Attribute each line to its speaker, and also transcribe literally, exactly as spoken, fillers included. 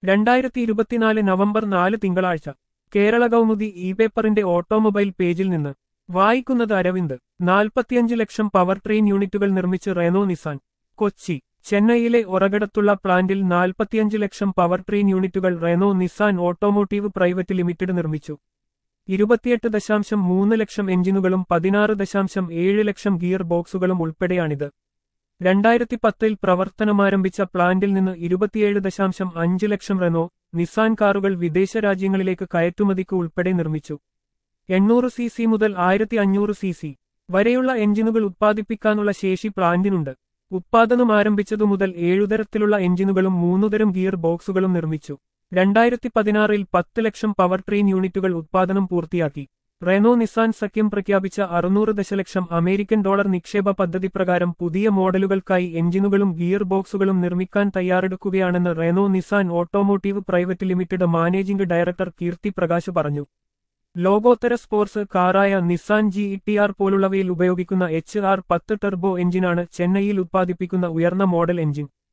Speaker 1: രണ്ടായിരത്തി ഇരുപത്തിനാല് നവംബർ നാല് തിങ്കളാഴ്ച കേരള കൗമുദി ഇ പേപ്പറിന്റെ ഓട്ടോമൊബൈൽ പേജിൽ നിന്ന് വായിക്കുന്നത് അരവിന്ദ്. നാൽപ്പത്തിയഞ്ച് ലക്ഷം പവർ ട്രെയിൻ യൂണിറ്റുകൾ നിർമ്മിച്ച് റെനോ നിസാൻ. കൊച്ചി. ചെന്നൈയിലെ ഒറഗടത്തുള്ള പ്ലാന്റിൽ നാൽപ്പത്തിയഞ്ച് ലക്ഷം പവർ ട്രെയിൻ യൂണിറ്റുകൾ Renault Nissan automotive private limited നിർമ്മിച്ചു. ഇരുപത്തിയെട്ട് ദശാംശം മൂന്ന് ലക്ഷം എഞ്ചിനുകളും പതിനാറ് ദശാംശം ഏഴ് ലക്ഷം ഗിയർ ബോക്സുകളും ഉൾപ്പെടെയാണിത്. രണ്ടായിരത്തി പത്തിൽ പ്രവർത്തനമാരംഭിച്ച പ്ലാന്റിൽ നിന്ന് ഇരുപത്തിയേഴ് ദശാംശം അഞ്ച് ലക്ഷം റെനോ നിസാൻ കാറുകൾ വിദേശ രാജ്യങ്ങളിലേക്ക് കയറ്റുമതിക്ക് ഉൾപ്പെടെ നിർമ്മിച്ചു. എണ്ണൂറ് സി സി മുതൽ ആയിരത്തി അഞ്ഞൂറ് സി സി വരെയുള്ള എഞ്ചിനുകൾ ഉത്പാദിപ്പിക്കാനുള്ള ശേഷി പ്ലാന്റിനുണ്ട്. ഉത്പാദനം ആരംഭിച്ചതു മുതൽ ഏഴുതരത്തിലുള്ള എഞ്ചിനുകളും മൂന്നുതരം ഗിയർ ബോക്സുകളും നിർമ്മിച്ചു. രണ്ടായിരത്തി പതിനാറിൽ പത്ത് ലക്ഷം പവർ ട്രെയിൻ യൂണിറ്റുകൾ ഉത്പാദനം പൂർത്തിയാക്കി. റെനോ നിസാൻ സഖ്യം പ്രഖ്യാപിച്ച അറുന്നൂറ് ദശലക്ഷം അമേരിക്കൻ ഡോളർ നിക്ഷേപ പദ്ധതി പ്രകാരം പുതിയ മോഡലുകൾക്കായി എഞ്ചിനുകളും ഗിയർ ബോക്സുകളും നിർമ്മിക്കാൻ തയ്യാറെടുക്കുകയാണെന്ന് Renault Nissan automotive private limited managing director Keerthi Prakash പറഞ്ഞു. ലോകോത്തര സ്പോർട്സ് കാറായ Nissan G E T R പോലുള്ളവയിൽ ഉപയോഗിക്കുന്ന എച്ച് ആർ പത്ത് ടെർബോ എഞ്ചിനാണ് ചെന്നൈയിൽ ഉത്പാദിപ്പിക്കുന്ന ഉയർന്ന മോഡൽ എഞ്ചിൻ.